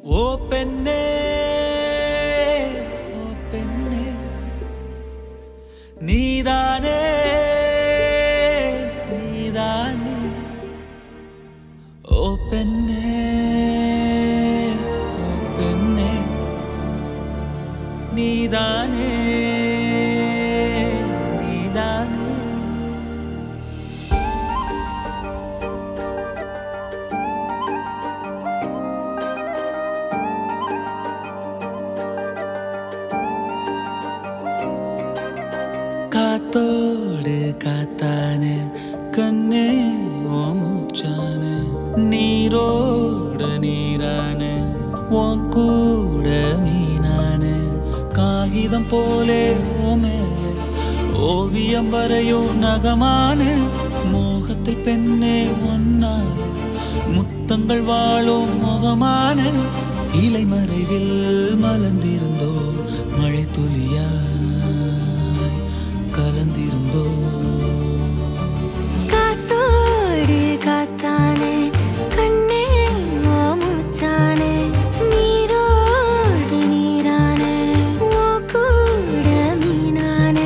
ஓ பெண்ணே ஓ பெண்ணே நீதானே நீதானே ஓ பெண்ணே ஓ பெண்ணே நீதானே நீதானே காத்தோடு காத்தானே கண்ணே ஓ மூச்சானே நீரோடு நீரானே உன் கூட மீனானே காகிதம் போலே ஓ மேலே ஓவியம் வரையும் நகமானே மோகத்தில் பெண்ணே ஒன்னானே முத்தங்கள் வாழும் முகமான இலை மறைவில் மலர்ந்திருந்தோம் மழை துளியா கலந்திருந்தோ காத்தோடு காத்தானே கண்ணே ஓ மூச்சானே நீரோடு நீரானே ஓ கூட மீனானே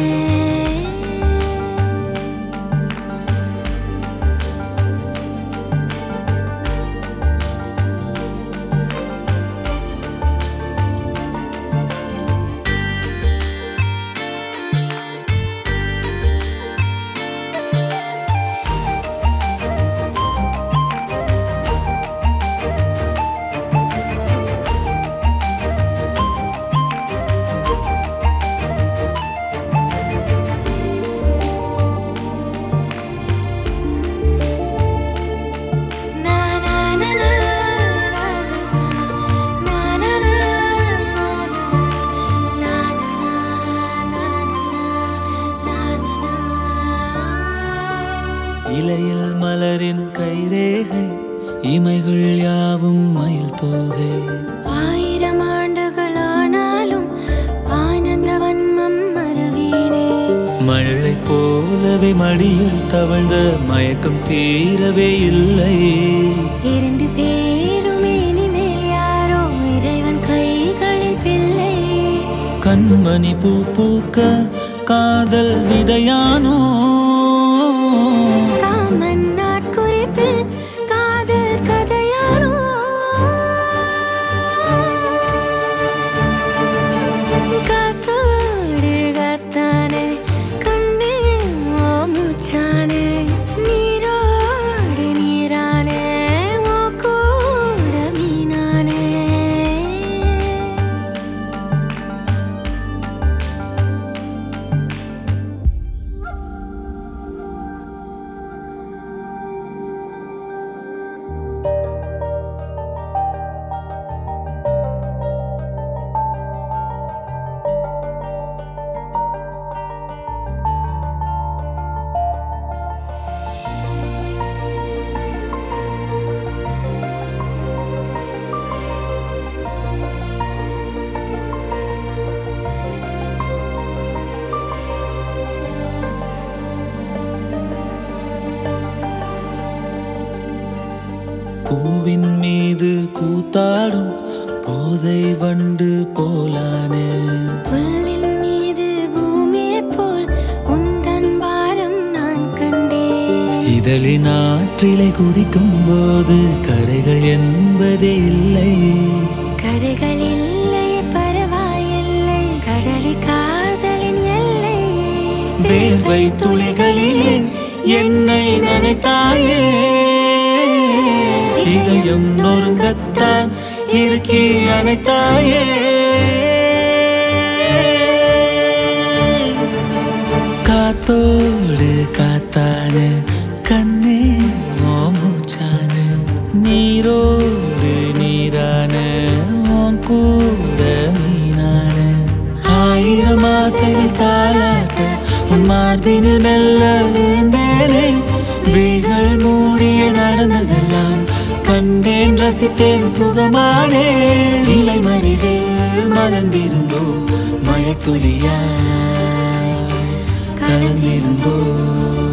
இலையில் மலரின் கைரேகை இமைகள் யாவும் மயில் தோகை 1000 ஆண்டுகள் ஆனாலும் ஆனந்த வன்மம் மறவேனே மழை போலவே மடியில் தவழ்ந்த மயக்கம் தீரவே இல்லை 2 பேருமே இனிமேல் யாரோ இறைவன் கைகளில் பிள்ளை கண்மணி பூ பூக்க காதல் விதையானோ காமன் நாட்குறிப்பில் காதல் கதையானோ காத்தோடு காத்தானே கண்ணே ஓ மூச்சானே நீரோடு நீரானே ஓ கூட மீனானே பூவின் மீது கூத்தாடும் போதை வண்டு போலானே புல்லின் மீது பூமியைப் போல் உந்தன் பாரம் நான் கண்டேன் இதழின் ஆற்றிலை குதிக்கும் போது கரைகள் என்பதே இல்லை கரைகள் இல்லை பரவாயில்லை கடலி காதலின் எல்லை வேர்வை துளிகளிலே என்னை நினைத்தாயே இதயம் நொறுங்கத்தான் இருக்கி அணைத்தாயே காத்தோடு காத்தானே கண்ணே ஓ மூச்சானே நீரோடு நீரானே உன் கூட மீனானே 1000 ஆசைகள் தாளாட்ட உன் மார்பினில் மெல்ல விழுந்தேனே விழிகள் மூடிய நடந்ததெல்லாம் கண்டேன் ரசித்தேன் சுகமானே இலை மறிவில் மலர்ந்திருந்தோம் மழை துளியா கலந்திருந்தோம்